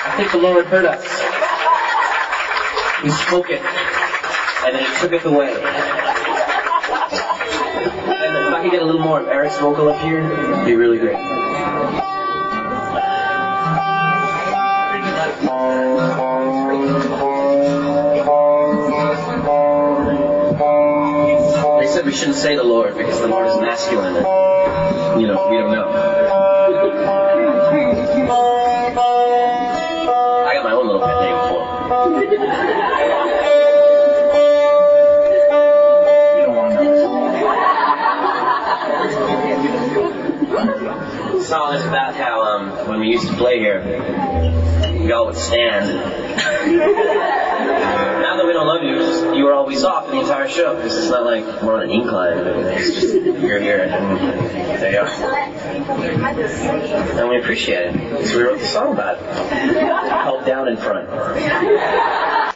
I think the Lord heard us. He spoke it, and then He took it away. And if I could get a little more of Eric's vocal up here, it'd be really great. They said we shouldn't say the Lord because the Lord is masculine and, we don't know. I got my own little pet name for him. You don't want to know. The song is about how when we used to play here, we all would stand. Now that we don't love you, you were always off the entire show because it's not like we're on an incline. It's just you're here and there you are. And we appreciate it because we wrote the song about it. Held down in front.